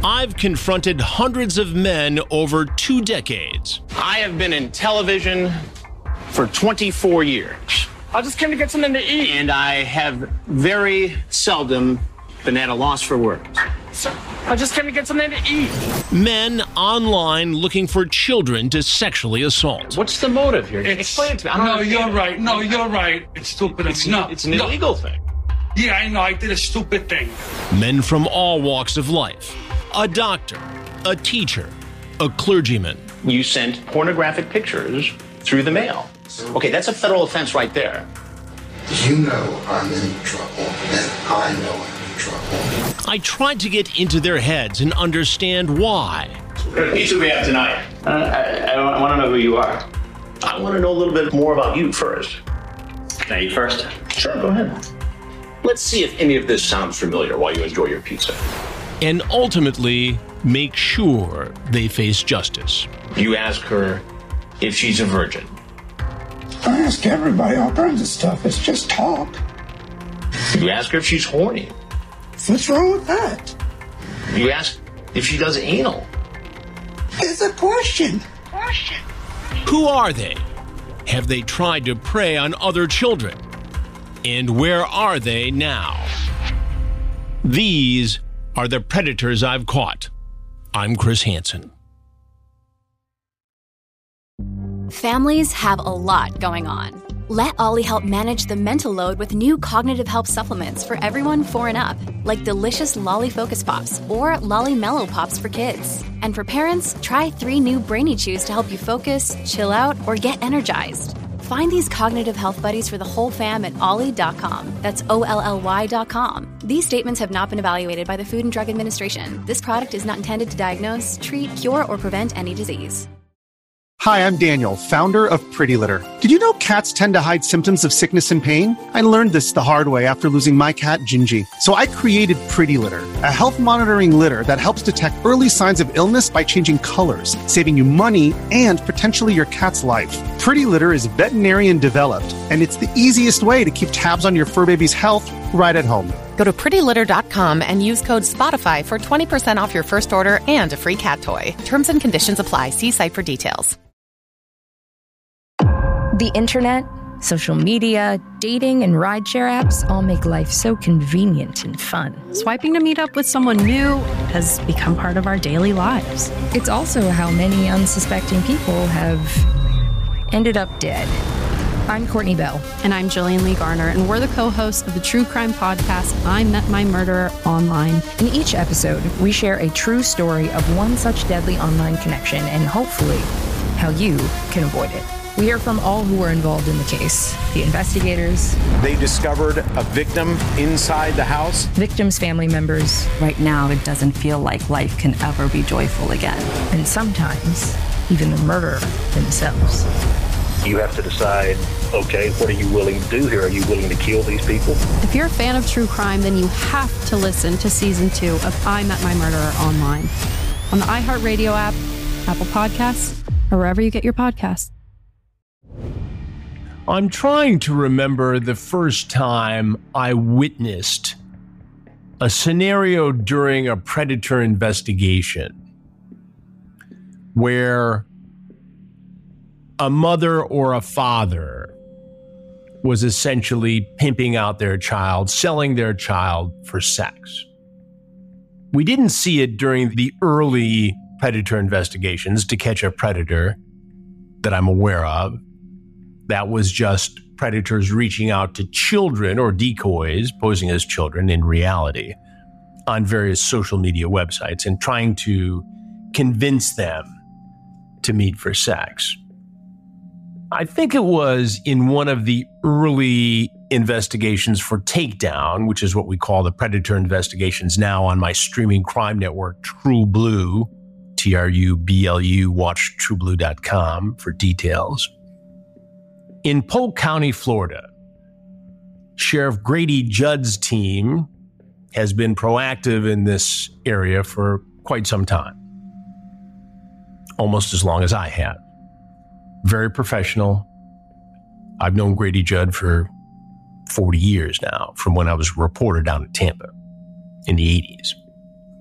I've confronted hundreds of men over 2 decades. I have been in television for 24 years. I just came to get something to eat. And I have very seldom been at a loss for words. Sir, I just came to get something to eat. Men online looking for children to sexually assault. What's the motive here? Explain it to me. I don't understand. You're right. It's stupid. It's an illegal thing. Yeah, I know. I did a stupid thing. Men from all walks of life. A doctor, a teacher, a clergyman. You sent pornographic pictures through the mail. Okay, that's a federal offense right there. You know I'm in trouble, and I know I'm in trouble. I tried to get into their heads and understand why. What pizza we have tonight? I want to know who you are. I want to know a little bit more about you first. Can I eat first? Sure, go ahead. Let's see if any of this sounds familiar while you enjoy your pizza. And ultimately make sure they face justice. You ask her if she's a virgin. I ask everybody all kinds of stuff. It's just talk. You ask her if she's horny. What's wrong with that? You ask if she does anal. It's a question. Who are they? Have they tried to prey on other children? And where are they now? These are the predators I've caught. I'm Chris Hansen. Families have a lot going on. Let Ollie help manage the mental load with new cognitive help supplements for everyone 4 and up, like delicious Lolly Focus Pops or Lolly Mellow Pops for kids. And for parents, try 3 new Brainy Chews to help you focus, chill out, or get energized. Find these cognitive health buddies for the whole fam at ollie.com. That's OLLY.com. These statements have not been evaluated by the Food and Drug Administration. This product is not intended to diagnose, treat, cure, or prevent any disease. Hi, I'm Daniel, founder of Pretty Litter. Did you know cats tend to hide symptoms of sickness and pain? I learned this the hard way after losing my cat, Gingy. So I created Pretty Litter, a health monitoring litter that helps detect early signs of illness by changing colors, saving you money and potentially your cat's life. Pretty Litter is veterinarian developed, and it's the easiest way to keep tabs on your fur baby's health right at home. Go to prettylitter.com and use code SPOTIFY for 20% off your first order and a free cat toy. Terms and conditions apply. See site for details. The internet, social media, dating, and rideshare apps all make life so convenient and fun. Swiping to meet up with someone new has become part of our daily lives. It's also how many unsuspecting people have ended up dead. I'm Courtney Bell. And I'm Jillian Lee Garner, and we're the co-hosts of the true crime podcast, I Met My Murderer Online. In each episode, we share a true story of one such deadly online connection and hopefully how you can avoid it. We hear from all who were involved in the case, the investigators. They discovered a victim inside the house. Victims' family members. Right now, it doesn't feel like life can ever be joyful again. And sometimes, even the murderer themselves. You have to decide, okay, what are you willing to do here? Are you willing to kill these people? If you're a fan of true crime, then you have to listen to Season 2 of I Met My Murderer Online on the iHeartRadio app, Apple Podcasts, or wherever you get your podcasts. I'm trying to remember the first time I witnessed a scenario during a predator investigation where a mother or a father was essentially pimping out their child, selling their child for sex. We didn't see it during the early predator investigations, To Catch a Predator, that I'm aware of. That was just predators reaching out to children or decoys posing as children in reality on various social media websites and trying to convince them to meet for sex. I think it was in one of the early investigations for Takedown, which is what we call the predator investigations now on my streaming crime network, True Blue, TRUBLU, watch trueblue.com for details. In Polk County, Florida, Sheriff Grady Judd's team has been proactive in this area for quite some time, almost as long as I have. Very professional. I've known Grady Judd for 40 years now, from when I was a reporter down in Tampa in the 80s.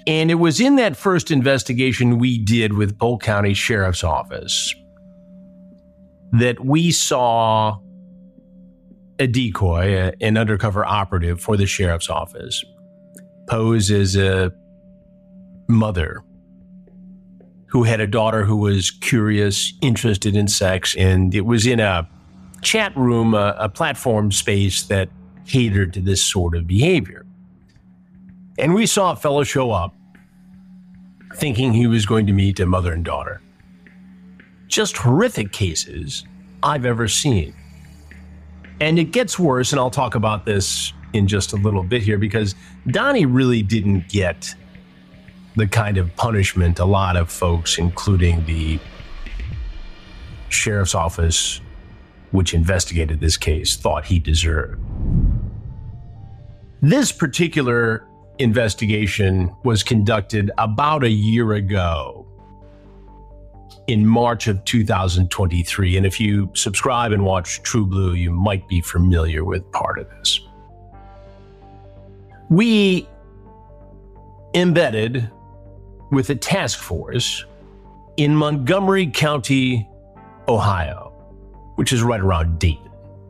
And it was in that first investigation we did with Polk County Sheriff's Office that we saw a decoy, an undercover operative for the sheriff's office, pose as a mother who had a daughter who was curious, interested in sex, and it was in a chat room, a platform space that catered to this sort of behavior. And we saw a fellow show up thinking he was going to meet a mother and daughter. Just horrific cases I've ever seen. And it gets worse, and I'll talk about this in just a little bit here, because Donnie really didn't get the kind of punishment a lot of folks, including the sheriff's office, which investigated this case, thought he deserved. This particular investigation was conducted about a year ago, in March of 2023. And if you subscribe and watch True Blue, you might be familiar with part of this. We embedded with a task force in Montgomery County, Ohio, which is right around Dayton.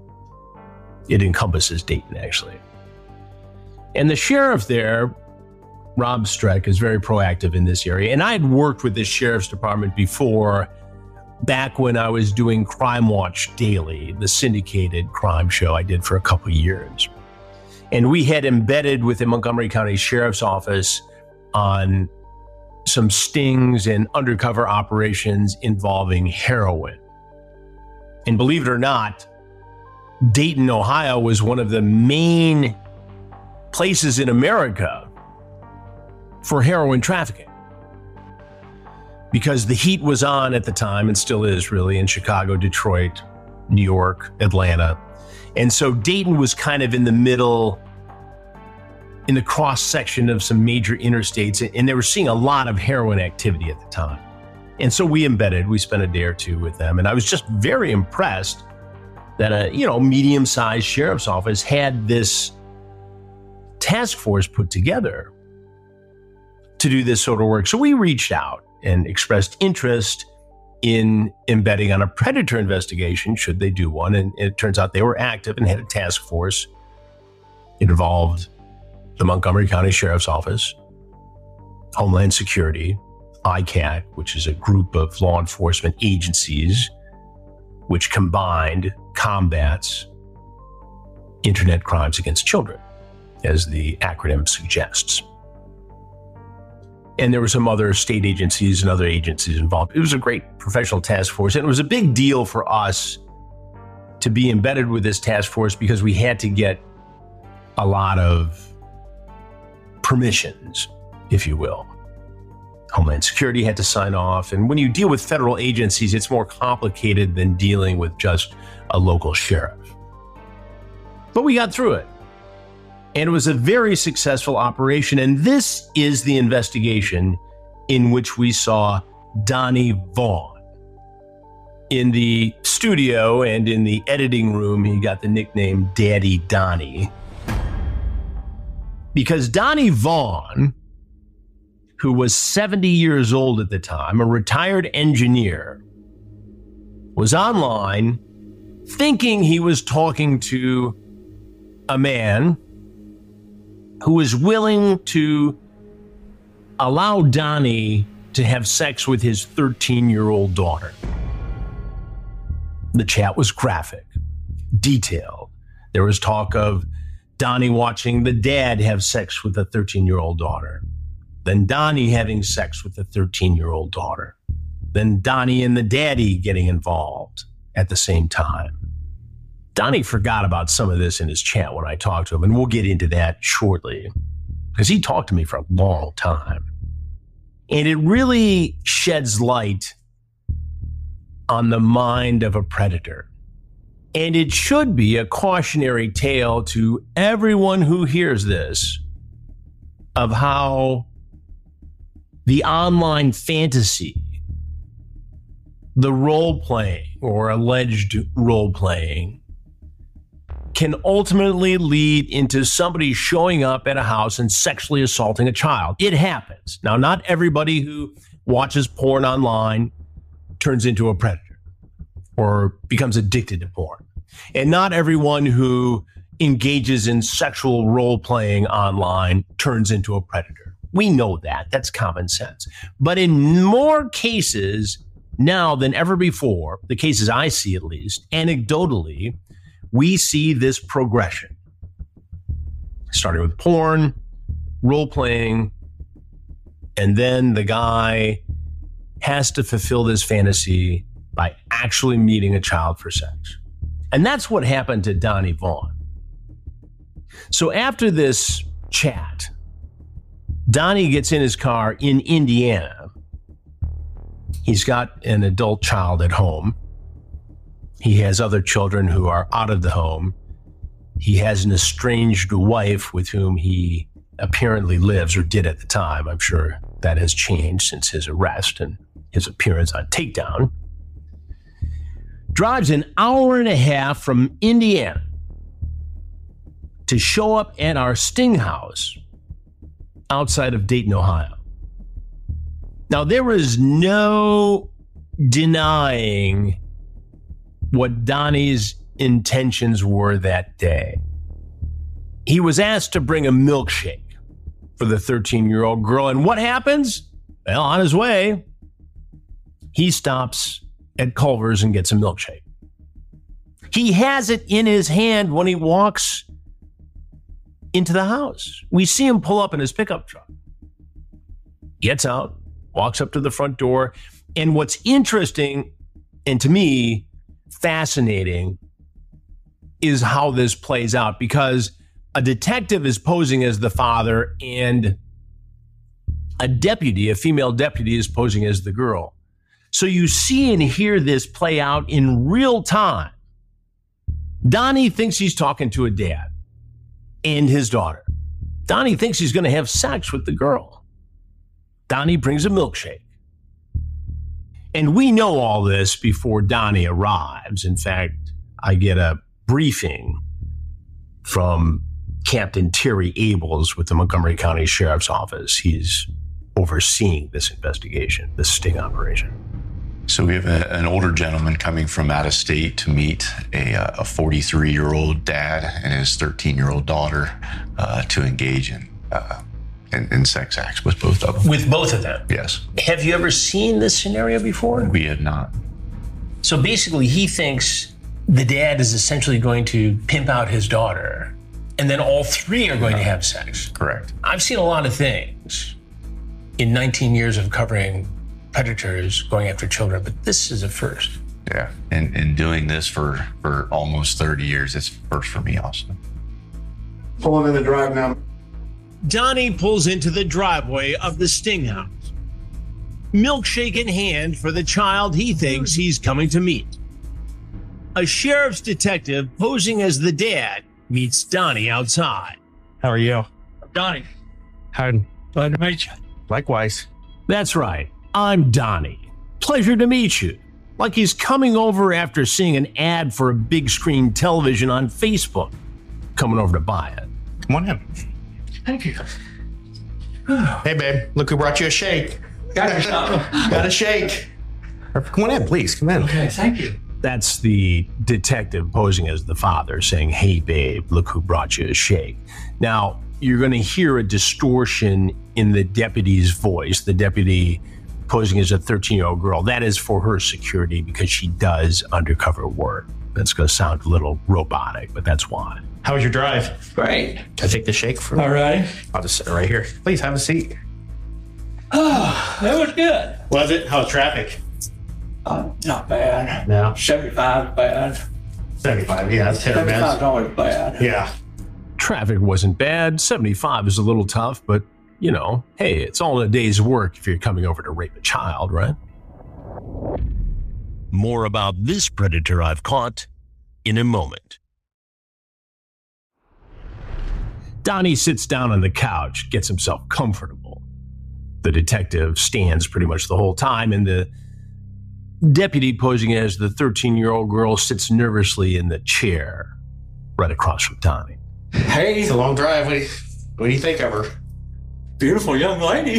It encompasses Dayton, actually. And the sheriff there, Rob Streck, is very proactive in this area. And I had worked with this sheriff's department before, back when I was doing Crime Watch Daily, the syndicated crime show I did for a couple of years. And we had embedded with the Montgomery County Sheriff's Office on some stings and undercover operations involving heroin. And believe it or not, Dayton, Ohio was one of the main places in America for heroin trafficking, because the heat was on at the time, and still is really, in Chicago, Detroit, New York, Atlanta. And so Dayton was kind of in the middle, in the cross section of some major interstates, and they were seeing a lot of heroin activity at the time. And so we spent a day or two with them, and I was just very impressed that a medium-sized sheriff's office had this task force put together to do this sort of work. So we reached out and expressed interest in embedding on a predator investigation, should they do one. And it turns out they were active and had a task force. It involved the Montgomery County Sheriff's Office, Homeland Security, ICAC, which is a group of law enforcement agencies which combined combats internet crimes against children, as the acronym suggests. And there were some other state agencies and other agencies involved. It was a great professional task force, and it was a big deal for us to be embedded with this task force because we had to get a lot of permissions, if you will. Homeland Security had to sign off, and when you deal with federal agencies, it's more complicated than dealing with just a local sheriff. But we got through it. And it was a very successful operation. And this is the investigation in which we saw Donnie Vaughn. In the studio and in the editing room, he got the nickname Daddy Donnie. Because Donnie Vaughn, who was 70 years old at the time, a retired engineer, was online thinking he was talking to a man who was willing to allow Donnie to have sex with his 13-year-old daughter. The chat was graphic, detailed. There was talk of Donnie watching the dad have sex with a 13-year-old daughter, then Donnie having sex with a 13-year-old daughter, then Donnie and the daddy getting involved at the same time. Donnie forgot about some of this in his chat when I talked to him, and we'll get into that shortly, because he talked to me for a long time. And it really sheds light on the mind of a predator. And it should be a cautionary tale to everyone who hears this of how the online fantasy, the role-playing or alleged role-playing, can ultimately lead into somebody showing up at a house and sexually assaulting a child. It happens. Now, not everybody who watches porn online turns into a predator or becomes addicted to porn. And not everyone who engages in sexual role-playing online turns into a predator. We know that. That's common sense. But in more cases now than ever before, the cases I see at least, anecdotally, we see this progression. Starting with porn, role-playing, and then the guy has to fulfill this fantasy by actually meeting a child for sex. And that's what happened to Donnie Vaughn. So after this chat, Donnie gets in his car in Indiana. He's got an adult child at home. He has other children who are out of the home. He has an estranged wife with whom he apparently lives, or did at the time. I'm sure that has changed since his arrest and his appearance on Takedown. Drives an hour and a half from Indiana to show up at our Sting house outside of Dayton, Ohio. Now, there is no denying what Donnie's intentions were that day. He was asked to bring a milkshake for the 13-year-old girl, and what happens? Well, on his way, he stops at Culver's and gets a milkshake. He has it in his hand when he walks into the house. We see him pull up in his pickup truck. Gets out, walks up to the front door, and what's interesting, and to me, fascinating, is how this plays out, because a detective is posing as the father and a deputy, a female deputy, is posing as the girl. So you see and hear this play out in real time. Donnie thinks he's talking to a dad and his daughter. Donnie thinks he's going to have sex with the girl. Donnie brings a milkshake. And we know all this before Donnie arrives. In fact, I get a briefing from Captain Terry Abels with the Montgomery County Sheriff's Office. He's overseeing this investigation, this sting operation. So we have an older gentleman coming from out of state to meet a 43-year-old dad and his 13-year-old daughter to engage in sex acts with both of them. With both of them? Yes. Have you ever seen this scenario before? We have not. So basically, he thinks the dad is essentially going to pimp out his daughter, and then all three are going to have sex. Correct. I've seen a lot of things in 19 years of covering predators going after children, but this is a first. Yeah, and doing this for almost 30 years, it's first for me also. Pulling in the drive now. Donnie pulls into the driveway of the Sting house. Milkshake in hand for the child he thinks he's coming to meet. A sheriff's detective posing as the dad meets Donnie outside. How are you? Donnie. Howdy. Glad to meet you. Likewise. That's right. I'm Donnie. Pleasure to meet you. Like he's coming over after seeing an ad for a big screen television on Facebook. Coming over to buy it. Come on in. Thank you. Hey, babe. Look who brought you a shake. Got yourself. Got a shake. Come on in, please. Come in. Okay, thank you. That's the detective posing as the father saying, hey, babe, look who brought you a shake. Now, you're going to hear a distortion in the deputy's voice. The deputy posing as a 13-year-old girl. That is for her security because she does undercover work. That's going to sound a little robotic, but that's why. How was your drive? Great. Can I take the shake from you? All right. I'll just sit right here. Please have a seat. Oh, that was good. Was it? How's traffic? Not bad. No. 75 is bad. 75, yeah, that's hit or miss. 75 is always bad. Yeah. Traffic wasn't bad. 75 is a little tough, but, you know, hey, it's all in a day's work if you're coming over to rape a child, right? More about this predator I've caught in a moment. Donnie sits down on the couch, gets himself comfortable. The detective stands pretty much the whole time, and the deputy posing as the 13-year-old girl sits nervously in the chair. right across from Donnie. Hey, it's a long drive. What do you think of her? Beautiful young lady.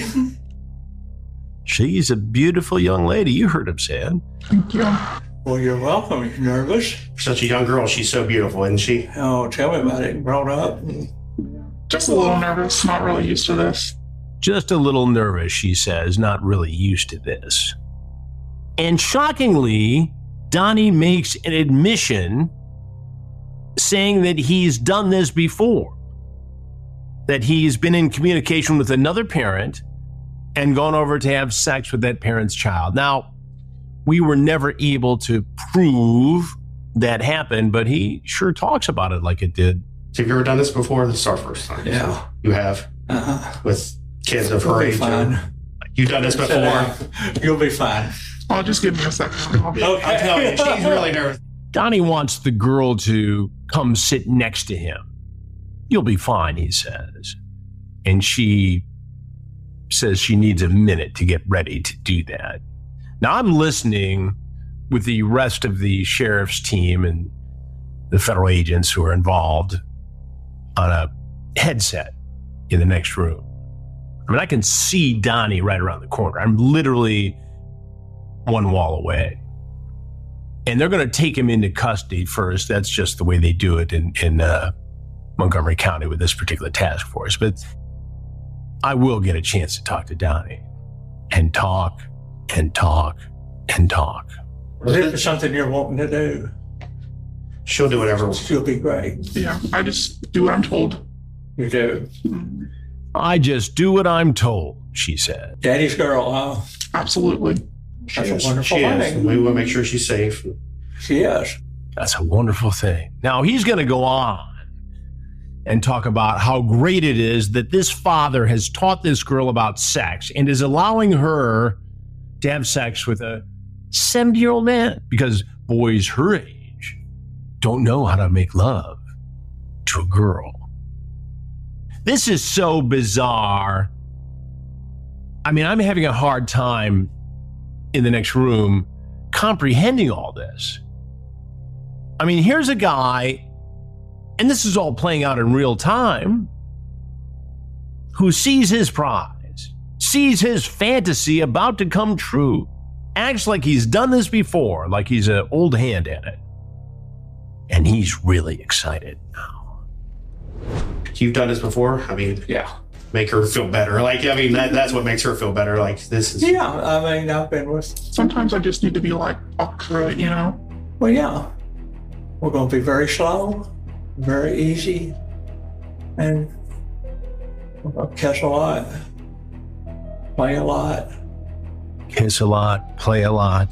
She's a beautiful young lady. You heard him say it. Thank you. Well, you're welcome. You're nervous? Such a young girl. She's so beautiful, isn't she? Oh, tell me about it. Grown up. Just a little nervous. Not really used to this. Just a little nervous, she says. Not really used to this. And shockingly, Donnie makes an admission saying that he's done this before. That he's been in communication with another parent and gone over to have sex with that parent's child. Now, we were never able to prove that happened, but he sure talks about it like it did. So have you ever done this before? This is our first time. Yeah. So you have? Uh-huh. With kids of her age? Fine. You've done this before? You'll be fine. Oh, just give me a second. Okay. I'm telling you, she's really nervous. Donnie wants the girl to come sit next to him. You'll be fine, he says. And she says she needs a minute to get ready to do that. Now, I'm listening with the rest of the sheriff's team and the federal agents who are involved on a headset in the next room. I mean, I can see Donnie right around the corner. I'm literally one wall away. And they're going to take him into custody first. That's just the way they do it in Montgomery County with this particular task force. But I will get a chance to talk to Donnie and talk and talk and talk. Is it something you're wanting to do? She'll do whatever. She'll be great. Yeah, I just do what I'm told. You do? I just do what I'm told, she said. Daddy's girl, huh? Absolutely. That's a wonderful thing. We want to make sure she's safe. She is. That's a wonderful thing. Now, he's going to go on and talk about how great it is that this father has taught this girl about sex and is allowing her to have sex with a 70-year-old man, because boys her age don't know how to make love to a girl. This is so bizarre. I mean, I'm having a hard time in the next room comprehending all this. I mean, here's a guy, and this is all playing out in real time, who sees his prize, sees his fantasy about to come true, acts like he's done this before, like he's an old hand at it. And he's really excited now. You've done this before? I mean, yeah. Make her feel better. Like, I mean, that's what makes her feel better. Like, this is... Yeah, I mean, I've been with... Sometimes I just need to be like, talk through it, you know? Well, yeah. We're going to be very slow, very easy, and we're going to kiss a lot, play a lot. Kiss a lot, play a lot.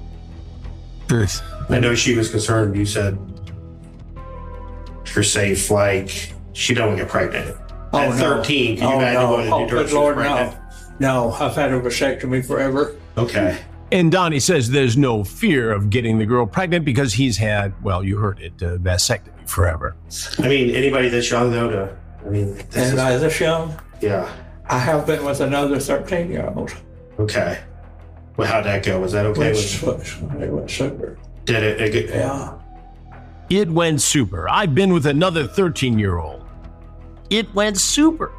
I know she was concerned. You said you're safe, like, she don't get pregnant. At 13, can you imagine what it did to her? Lord, no, I've had a vasectomy forever. Okay. And Donnie says there's no fear of getting the girl pregnant because he's had, well, you heard it, a vasectomy forever. I mean, anybody this young, though, this young? Yeah. I have been with another 13-year-old. Okay. Well, how'd that go? Was that okay? It went super. Did it? Yeah. It went super. I've been with another 13-year-old. It went super.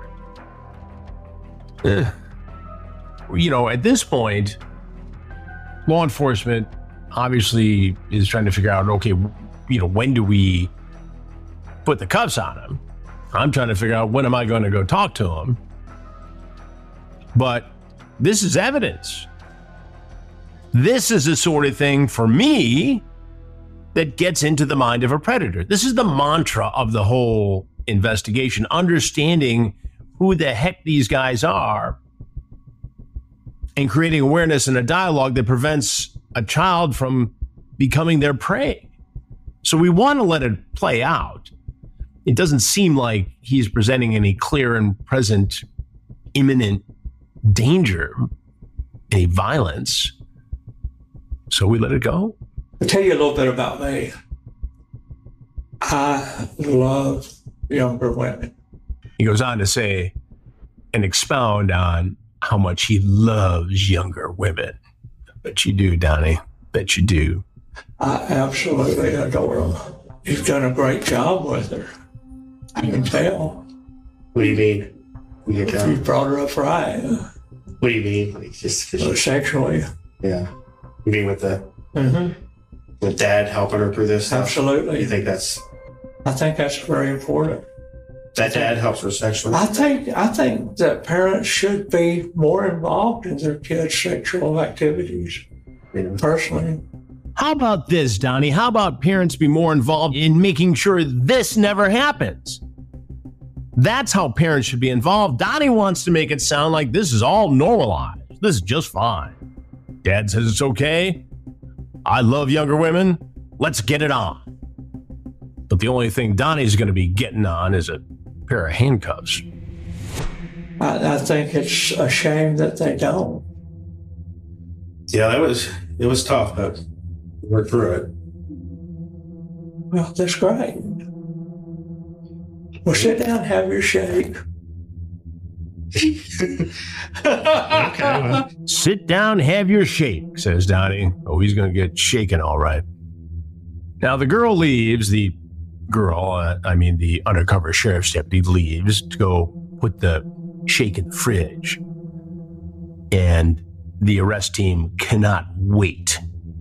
You know, at this point, law enforcement obviously is trying to figure out, okay, you know, when do we put the cuffs on him? I'm trying to figure out when am I going to go talk to him? But this is evidence. This is the sort of thing, for me, that gets into the mind of a predator. This is the mantra of the whole investigation, understanding who the heck these guys are and creating awareness and a dialogue that prevents a child from becoming their prey. So we want to let it play out. It doesn't seem like he's presenting any clear and present imminent danger, any violence. So we let it go. I'll tell you a little bit about me. I love younger women. He goes on to say and expound on how much he loves younger women. Bet you do, Donnie. Bet you do. I absolutely adore them. You've done a great job with her. I can tell. What do you mean? You brought her up right. What do you mean? Like just sexually. Yeah. You mean with the Mm-hmm. with Dad helping her through this stuff? Absolutely. You think that's? I think that's very important. That Dad helps her sexually. I think that parents should be more involved in their kids' sexual activities. Personally. How about this, Donnie? How about parents be more involved in making sure this never happens? That's how parents should be involved. Donnie wants to make it sound like this is all normalized. This is just fine. Dad says it's okay. I love younger women. Let's get it on. But the only thing Donnie's going to be getting on is a pair of handcuffs. I think it's a shame that they don't. Yeah, it was tough, but we worked through it. Well, that's great. Well, sit down and have your shake. Okay. Sit down, have your shake, says Donnie. Oh, he's going to get shaken all right. Now, the girl leaves. The undercover sheriff's deputy leaves to go put the shake in the fridge. And the arrest team cannot wait.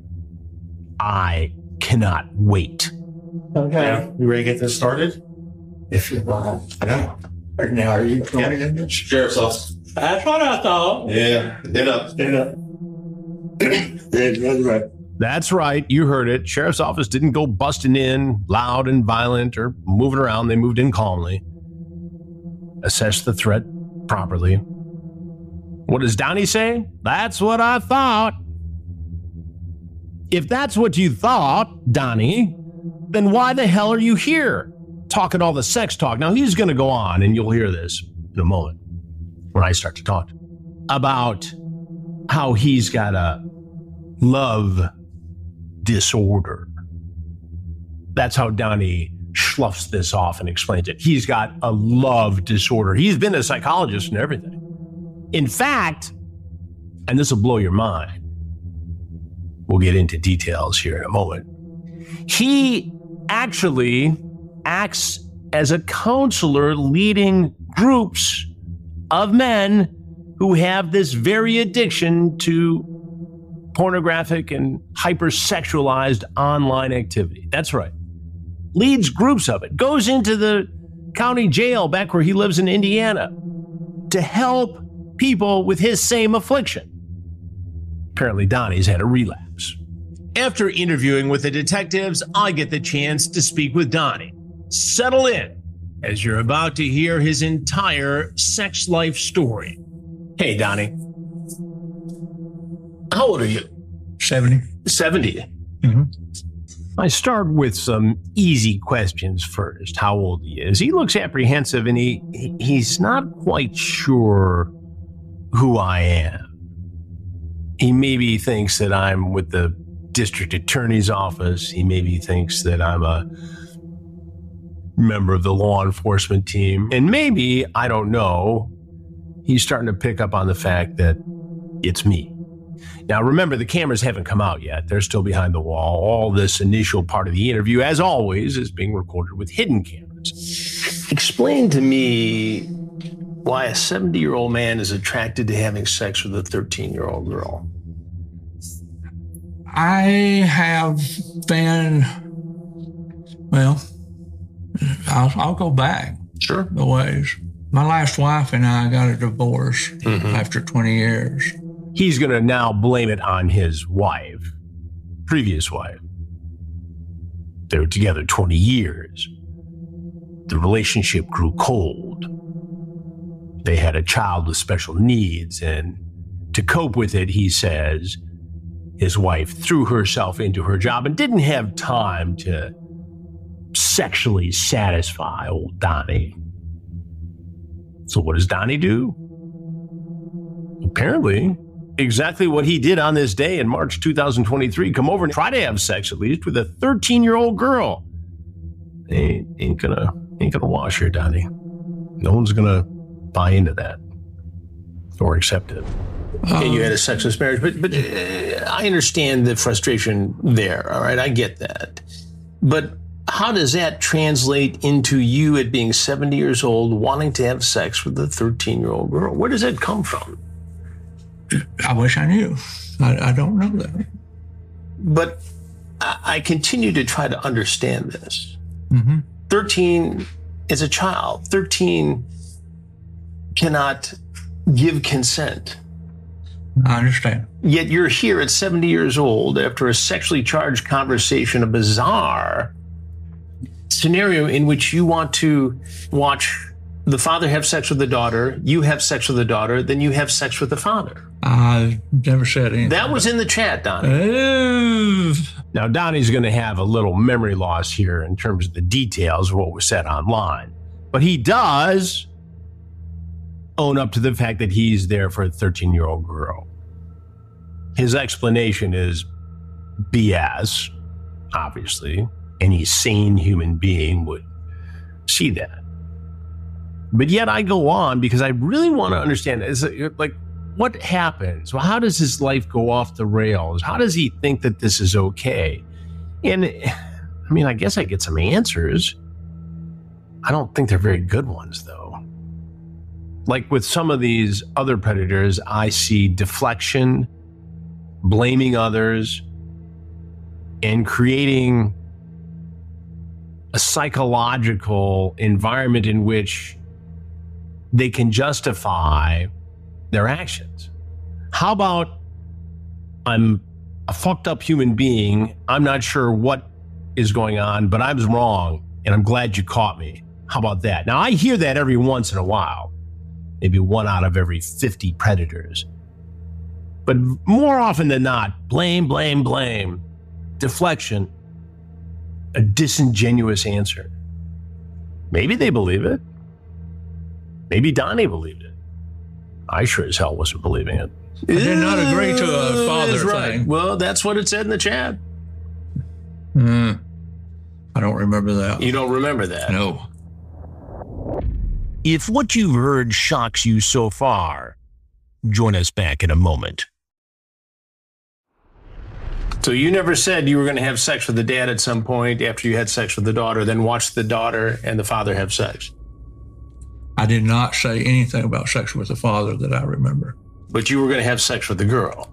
I cannot wait. Okay. Yeah, you ready to get this started? If you want. I know. Now, are you joining in this? Sheriff's office. That's what I thought. Yeah. Stand up. That's right. That's right. You heard it. Sheriff's office didn't go busting in loud and violent or moving around. They moved in calmly. Assessed the threat properly. What does Donnie say? That's what I thought. If that's what you thought, Donnie, then why the hell are you here? Talking all the sex talk. Now, he's going to go on, and you'll hear this in a moment when I start to talk about how he's got a love disorder. That's how Donnie sloughs this off and explains it. He's got a love disorder. He's been a psychologist and everything. In fact, and this will blow your mind, we'll get into details here in a moment, he actually acts as a counselor leading groups of men who have this very addiction to pornographic and hypersexualized online activity. That's right. Leads groups of it. Goes into the county jail back where he lives in Indiana to help people with his same affliction. Apparently, Donnie's had a relapse. After interviewing with the detectives, I get the chance to speak with Donnie. Settle in, as you're about to hear his entire sex life story. Hey, Donnie. How old are you? 70. 70? Mm-hmm. I start with some easy questions first. How old he is. He looks apprehensive, and he's not quite sure who I am. He maybe thinks that I'm with the district attorney's office. He maybe thinks that I'm a member of the law enforcement team. And maybe, I don't know, he's starting to pick up on the fact that it's me. Now, remember, the cameras haven't come out yet. They're still behind the wall. All this initial part of the interview, as always, is being recorded with hidden cameras. Explain to me why a 70-year-old man is attracted to having sex with a 13-year-old girl. I have been, well, I'll go back. Sure. The ways. My last wife and I got a divorce after 20 years. He's going to now blame it on his wife, previous wife. They were together 20 years. The relationship grew cold. They had a child with special needs, and to cope with it, he says, his wife threw herself into her job and didn't have time to sexually satisfy old Donnie. So what does Donnie do? Apparently, exactly what he did on this day in March 2023, come over and try to have sex, at least, with a 13-year-old girl. Ain't gonna wash here, Donnie. No one's gonna buy into that or accept it. Okay, you had a sexless marriage, but I understand the frustration there, all right? I get that. But how does that translate into you at being 70 years old, wanting to have sex with a 13-year-old girl? Where does that come from? I wish I knew. I don't know that. But I continue to try to understand this. 13 is a child. 13 cannot give consent. I understand. Yet you're here at 70 years old after a sexually charged conversation, a bizarre scenario in which you want to watch the father have sex with the daughter, you have sex with the daughter, then you have sex with the father. I never said anything. That was in the chat, Donnie. Now, Donnie's going to have a little memory loss here in terms of the details of what was said online. But he does own up to the fact that he's there for a 13-year-old girl. His explanation is BS, obviously. Any sane human being would see that. But yet I go on because I really want to understand, like, what happens? Well, how does his life go off the rails? How does he think that this is okay? And I mean, I guess I get some answers. I don't think they're very good ones, though. Like with some of these other predators, I see deflection, blaming others, and creating a psychological environment in which they can justify their actions. How about I'm a fucked up human being, I'm not sure what is going on, but I was wrong, and I'm glad you caught me. How about that? Now, I hear that every once in a while, maybe 1 out of every 50 predators. But more often than not, blame, blame, blame, deflection, a disingenuous answer. Maybe they believe it. Maybe Donnie believed it. I sure as hell wasn't believing it. I did not agree to a father thing. Well, that's what it said in the chat. I don't remember that. You don't remember that? No. If what you've heard shocks you so far, join us back in a moment. So you never said you were going to have sex with the dad at some point after you had sex with the daughter, then watch the daughter and the father have sex? I did not say anything about sex with the father that I remember. But you were going to have sex with the girl.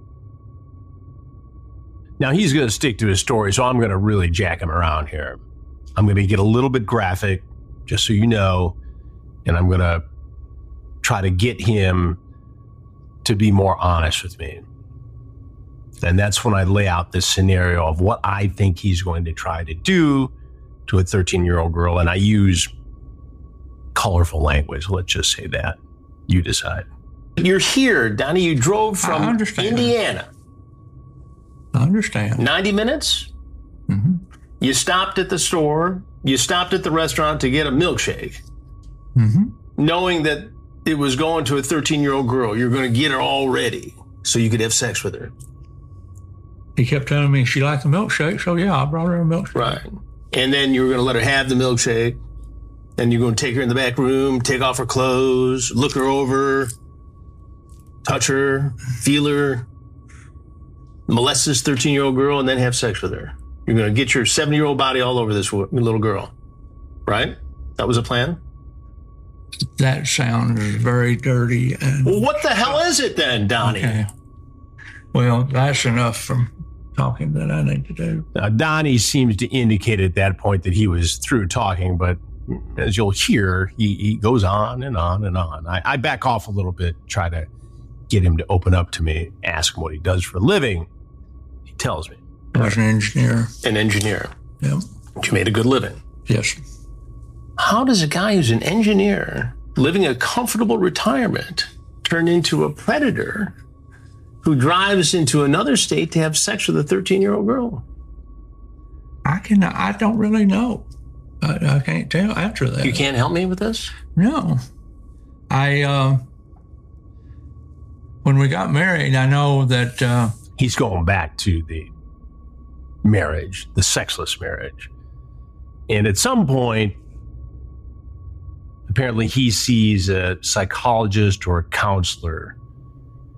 Now, he's going to stick to his story, so I'm going to really jack him around here. I'm going to get a little bit graphic, just so you know, and I'm going to try to get him to be more honest with me. And that's when I lay out this scenario of what I think he's going to try to do to a 13-year-old girl, and I use colorful language. Let's just say that. You decide. You're here, Donnie. You drove from Indiana. I understand. 90 minutes? Mm-hmm. You stopped at the store. You stopped at the restaurant to get a milkshake. Mm-hmm. Knowing that it was going to a 13-year-old girl. You're going to get her all ready so you could have sex with her. He kept telling me she liked the milkshake, so yeah, I brought her a milkshake. Right. And then you were going to let her have the milkshake. Then you're going to take her in the back room, take off her clothes, look her over, touch her, feel her, molest this 13-year-old girl, and then have sex with her. You're going to get your 70-year-old body all over this little girl. Right? That was a plan? That sounds very dirty. And well, what the hell is it then, Donnie? Okay. Well, that's enough from talking that I need to do. Now, Donnie seems to indicate at that point that he was through talking, but as you'll hear, he goes on and on and on. I back off a little bit, try to get him to open up to me, ask him what he does for a living. He tells me. I was an engineer. An engineer. Yep. But you made a good living. Yes. How does a guy who's an engineer living a comfortable retirement turn into a predator who drives into another state to have sex with a 13-year-old girl? I don't really know. I can't tell after that. You can't help me with this? No. When we got married, I know that he's going back to the marriage, the sexless marriage. And at some point, apparently he sees a psychologist or a counselor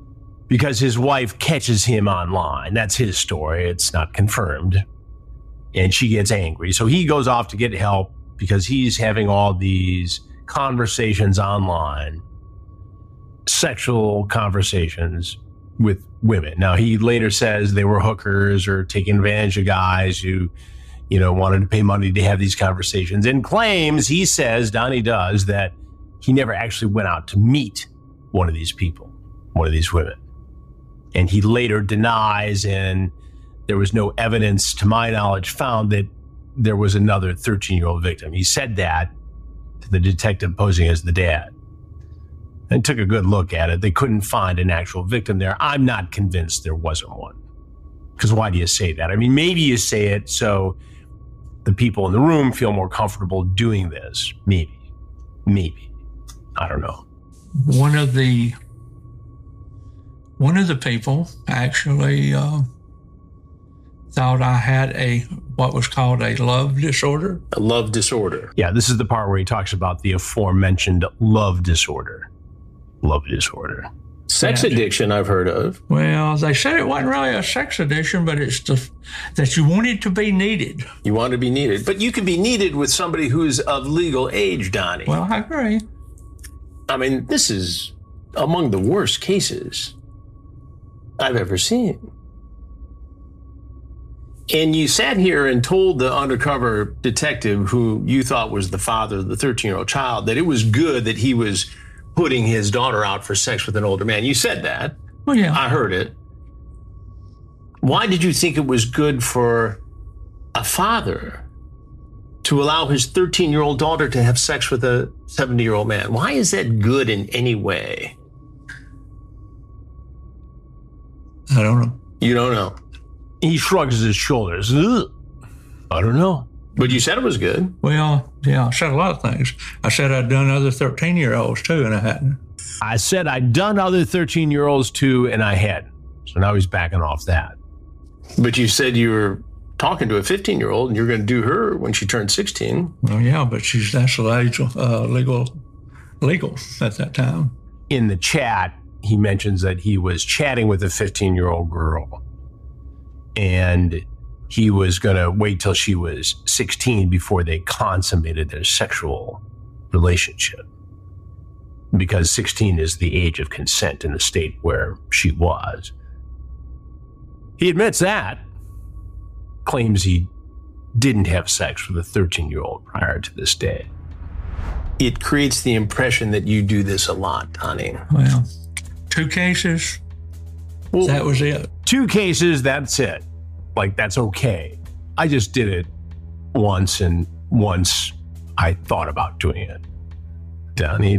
because his wife catches him online. That's his story. It's not confirmed. And she gets angry. So he goes off to get help because he's having all these conversations online, sexual conversations with women. Now, he later says they were hookers or taking advantage of guys who, wanted to pay money to have these conversations, and claims, he says, Donnie does, that he never actually went out to meet one of these people, one of these women. And he later denies, and there was no evidence, to my knowledge, found that there was another 13-year-old victim. He said that to the detective posing as the dad. And took a good look at it. They couldn't find an actual victim there. I'm not convinced there wasn't one. Because why do you say that? I mean, maybe you say it so the people in the room feel more comfortable doing this. Maybe. I don't know. One of the people actually thought I had what was called a love disorder. A love disorder. Yeah, this is the part where he talks about the aforementioned love disorder. Love disorder. Sex addiction, I've heard of. Well, they said it wasn't really a sex addiction, but it's that you wanted to be needed. You want to be needed. But you can be needed with somebody who's of legal age, Donnie. Well, I agree. I mean, this is among the worst cases I've ever seen. And you sat here and told the undercover detective, who you thought was the father of the 13-year-old child, that it was good that he was putting his daughter out for sex with an older man. You said that. Well, yeah. I heard it. Why did you think it was good for a father to allow his 13-year-old daughter to have sex with a 70-year-old man? Why is that good in any way? I don't know. You don't know. He shrugs his shoulders. Ugh. I don't know. But you said it was good. Well, yeah, I said a lot of things. I said I'd done other 13-year-olds too, and I hadn't. I said I'd done other 13-year-olds too, and I hadn't. So now he's backing off that. But you said you were talking to a 15-year-old, and you're going to do her when she turns 16. Well, yeah, but that's the age legal at that time. In the chat, he mentions that he was chatting with a 15-year-old girl, and he was going to wait till she was 16 before they consummated their sexual relationship, because 16 is the age of consent in the state where she was. He admits that, claims he didn't have sex with a 13-year-old prior to this day. It creates the impression that you do this a lot, Donnie. Well, 2 cases, well, that was it. 2 cases, that's it. Like, that's okay. I just did it once, and once I thought about doing it. Donnie.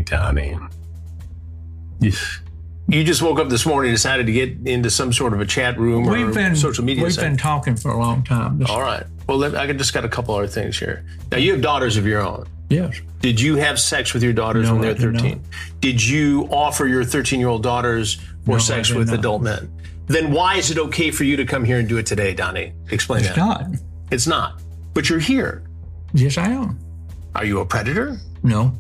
You just woke up this morning and decided to get into some sort of a chat room or social media site. We've been talking for a long time. All right. Well, I just got a couple other things here. Now, you have daughters of your own. Yes. Did you have sex with your daughters when they're 13? Did you offer your 13-year-old daughters for sex with adult men? Then why is it okay for you to come here and do it today, Donnie? Explain that. It's not. It's not. But you're here. Yes, I am. Are you a predator? No.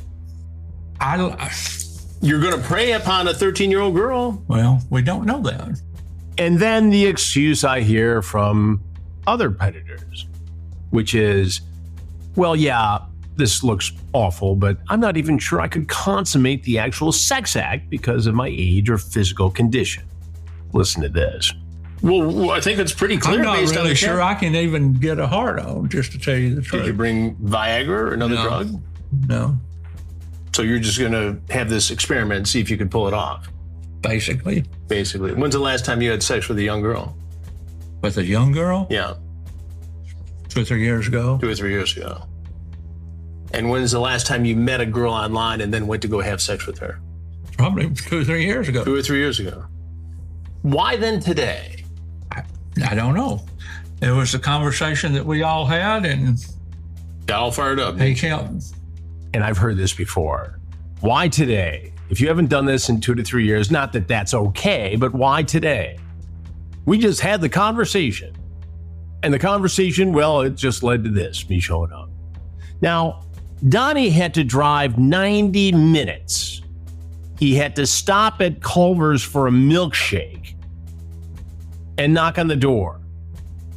You're going to prey upon a 13-year-old girl? Well, we don't know that. And then the excuse I hear from other predators, which is, well, yeah, this looks awful, but I'm not even sure I could consummate the actual sex act because of my age or physical condition. Listen to this. Well, I think it's pretty clear. I'm not really sure I can even get a hard on, just to tell you the truth. Did you bring Viagra or another drug? No. So you're just going to have this experiment and see if you can pull it off? Basically. When's the last time you had sex with a young girl? With a young girl? Yeah. 2 or 3 years ago. 2 or 3 years ago. And when's the last time you met a girl online and then went to go have sex with her? Probably 2 or 3 years ago. 2 or 3 years ago. Why then today? I don't know. It was a conversation that we all had, and got all fired up. He kept. And I've heard this before. Why today? If you haven't done this in 2 to 3 years, not that that's okay, but why today? We just had the conversation. And the conversation, well, it just led to this, me showing up. Now, Donnie had to drive 90 minutes. He had to stop at Culver's for a milkshake and knock on the door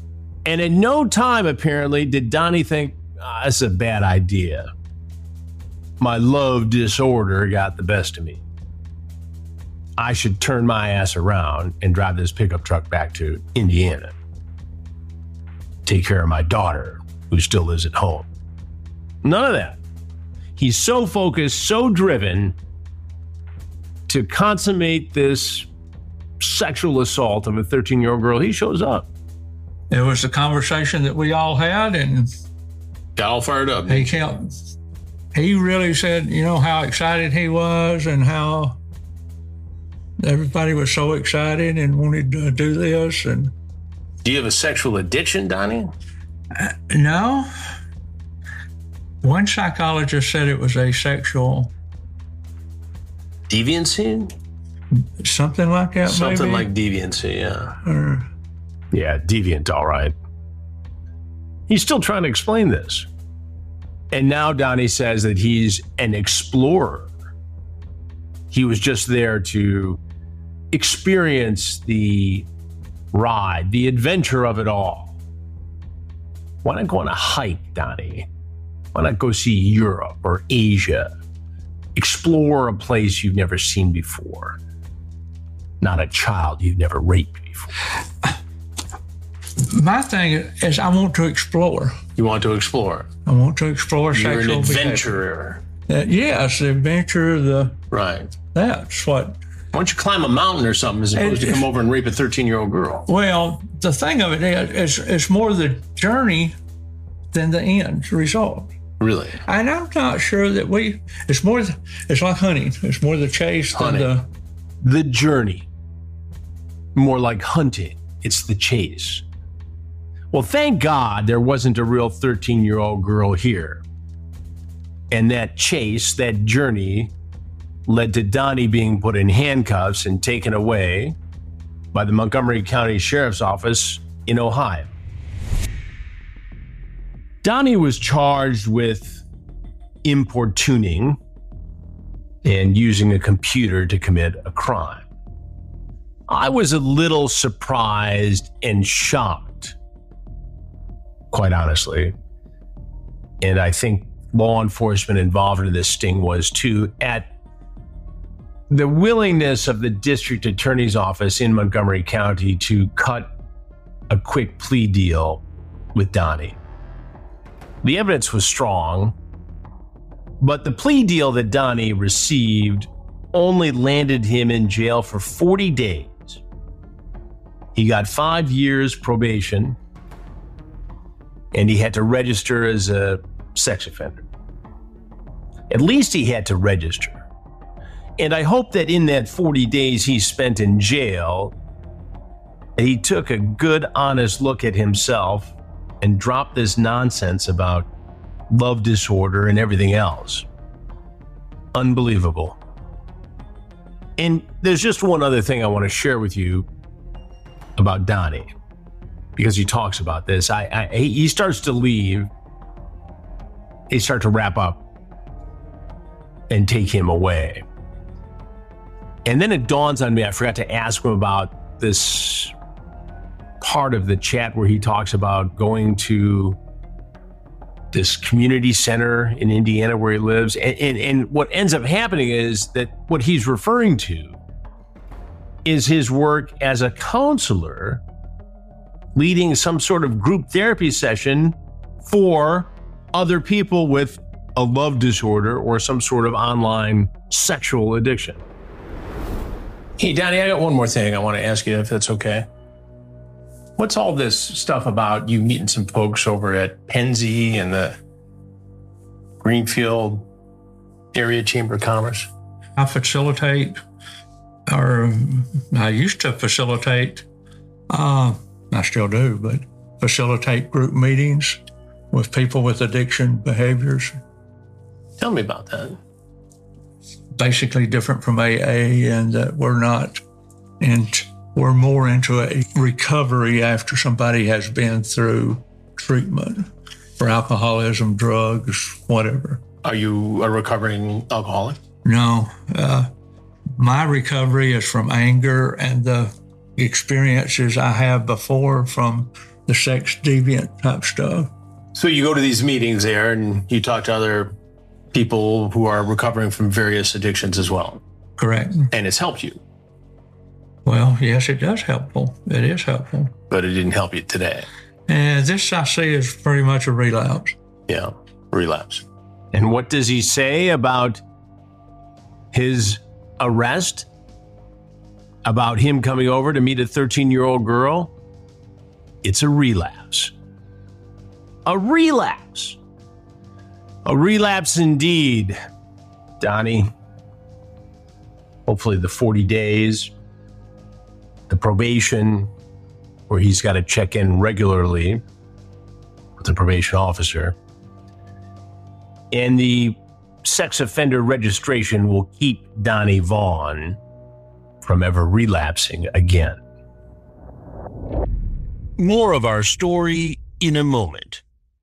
And at no time, apparently, did Donnie think, that's a bad idea. My love disorder got the best of me. I should turn my ass around and drive this pickup truck back to Indiana. Take care of my daughter, who still lives at home. None of that. He's so focused, so driven to consummate this sexual assault of a 13-year-old girl. He shows up. It was a conversation that we all had, and got all fired up. He really said, how excited he was and how everybody was so excited and wanted to do this. And do you have a sexual addiction, Donnie? No. One psychologist said it was asexual. Deviancy? Something like that, Something maybe? like deviancy, yeah. Yeah, deviant, all right. He's still trying to explain this. And now Donnie says that he's an explorer. He was just there to experience the ride, the adventure of it all. Why not go on a hike, Donnie? Why not go see Europe or Asia? Explore a place you've never seen before. Not a child you've never raped before. My thing is I want to explore. You want to explore? I want to explore sexual You're an adventurer. Yes, the adventure, Right. That's what. Why don't you climb a mountain or something as opposed to come over and rape a 13-year-old girl? Well, the thing of it is it's more the journey than the end result. Really? And I'm not sure that it's like hunting. It's more the chase than the journey. More like hunting. It's the chase. Well, thank God there wasn't a real 13-year-old girl here. And that chase, that journey, led to Donnie being put in handcuffs and taken away by the Montgomery County Sheriff's Office in Ohio. Donnie was charged with importuning and using a computer to commit a crime. I was a little surprised and shocked, quite honestly. And I think law enforcement involved in this sting was too, at the willingness of the district attorney's office in Montgomery County to cut a quick plea deal with Donnie. The evidence was strong, but the plea deal that Donnie received only landed him in jail for 40 days. He got 5 years probation, and he had to register as a sex offender. At least he had to register. And I hope that in that 40 days he spent in jail, he took a good, honest look at himself and dropped this nonsense about love disorder and everything else. Unbelievable. And there's just one other thing I want to share with you about Donnie, because he talks about this. He starts to leave. They start to wrap up and take him away. And then it dawns on me, I forgot to ask him about this part of the chat where he talks about going to this community center in Indiana where he lives. And what ends up happening is that what he's referring to is his work as a counselor leading some sort of group therapy session for other people with a love disorder or some sort of online sexual addiction. Hey, Donnie, I got one more thing I want to ask you, if that's okay. What's all this stuff about you meeting some folks over at Pennsy and the Greenfield Area Chamber of Commerce? I facilitate, or I used to facilitate, I still do, but facilitate group meetings with people with addiction behaviors. Tell me about that. Basically different from AA, and that we're more into a recovery after somebody has been through treatment for alcoholism, drugs, whatever. Are you a recovering alcoholic? No. My recovery is from anger and the experiences I have before from the sex deviant type stuff. So you go to these meetings there and you talk to other people who are recovering from various addictions as well. Correct. And it's helped you. Well, yes, it does helpful. It is helpful. But it didn't help you today. And this I see is pretty much a relapse. Yeah, relapse. And what does he say about his arrest? About him coming over to meet a 13-year-old girl? It's a relapse. A relapse. A relapse indeed, Donnie. Hopefully the 40 days, the probation, where he's got to check in regularly with the probation officer, and the sex offender registration will keep Donnie Vaughn from ever relapsing again. More of our story in a moment.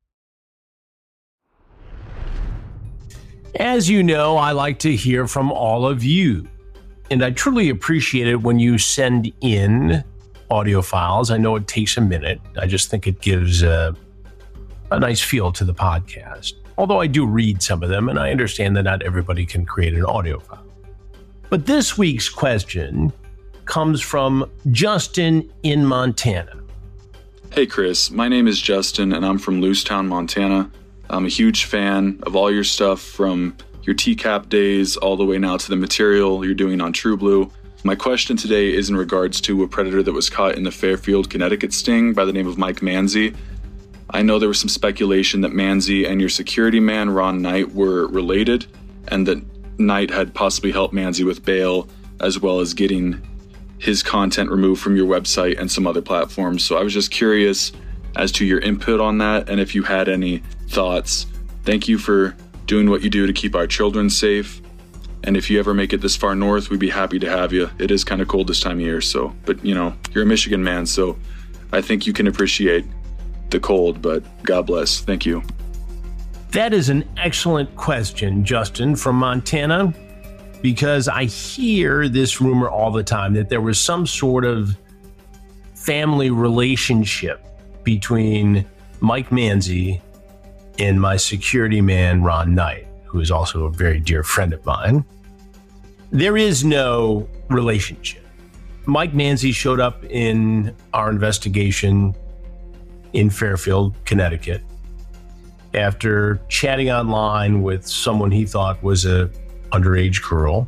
As you know, I like to hear from all of you, and I truly appreciate it when you send in audio files. I know it takes a minute. I just think it gives a nice feel to the podcast. Although I do read some of them, and I understand that not everybody can create an audio file. But this week's question comes from Justin in Montana. Hey Chris, my name is Justin and I'm from Lewistown, Montana. I'm a huge fan of all your stuff, from your TCAP days all the way now to the material you're doing on True Blue. My question today is in regards to a predator that was caught in the Fairfield, Connecticut sting by the name of Mike Manzi. I know there was some speculation that Manzi and your security man, Ron Knight, were related, and that Knight had possibly helped Manzi with bail, as well as getting his content removed from your website and some other platforms. So I was just curious as to your input on that, and if you had any thoughts. Thank you for doing what you do to keep our children safe. And if you ever make it this far north, we'd be happy to have you. It is kind of cold this time of year, but you're a Michigan man, so I think you can appreciate the cold, but God bless. Thank you. That is an excellent question, Justin from Montana, because I hear this rumor all the time that there was some sort of family relationship between Mike Manzi and my security man, Ron Knight, who is also a very dear friend of mine. There is no relationship. Mike Manzi showed up in our investigation in Fairfield, Connecticut, after chatting online with someone he thought was a underage girl.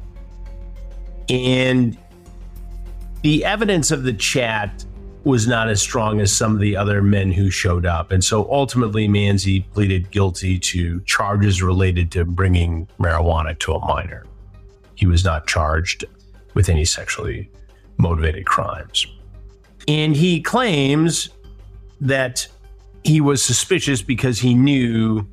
And the evidence of the chat was not as strong as some of the other men who showed up. And so ultimately, Manzi pleaded guilty to charges related to bringing marijuana to a minor. He was not charged with any sexually motivated crimes. And he claims that he was suspicious because he knew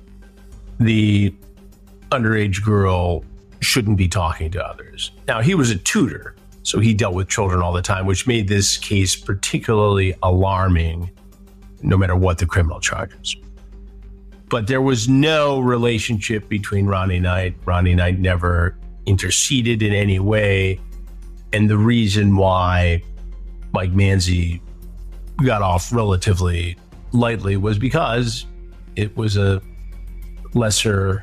the underage girl shouldn't be talking to others. Now, he was a tutor, so he dealt with children all the time, which made this case particularly alarming, no matter what the criminal charges. But there was no relationship between Ronnie Knight. Ronnie Knight never interceded in any way. And the reason why Mike Manzi got off relatively lightly was because it was a lesser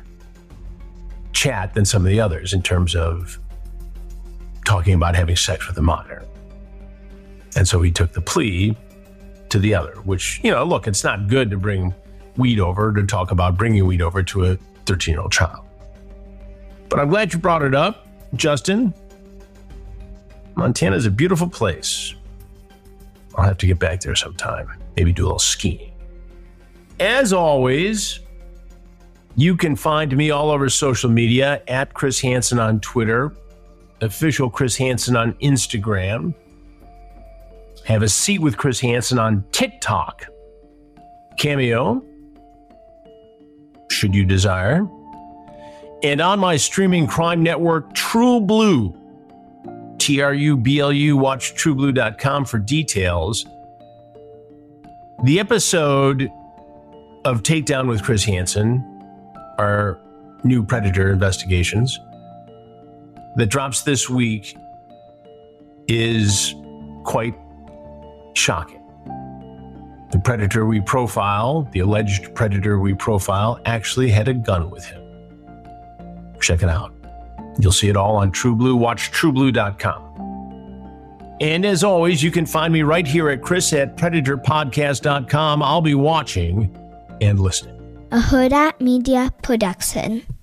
chat than some of the others in terms of talking about having sex with a minor. And so he took the plea to the other, which, look, it's not good to bring weed over, to talk about bringing weed over to a 13-year-old child. But I'm glad you brought it up, Justin. Montana's a beautiful place. I'll have to get back there sometime. Maybe do a little skiing. As always, you can find me all over social media at Chris Hansen on Twitter, official Chris Hansen on Instagram. Have a seat with Chris Hansen on TikTok, Cameo, should you desire. And on my streaming crime network, True Blue, TRUBLU, watch trueblue.com for details. The episode of Takedown with Chris Hansen, our new Predator investigations, that drops this week is quite shocking. The predator we profile, the alleged predator we profile, actually had a gun with him. Check it out. You'll see it all on True Blue. Watch trueblue.com. And as always, you can find me right here at Chris@predatorpodcast.com. I'll be watching and listening. A Huda Media Production.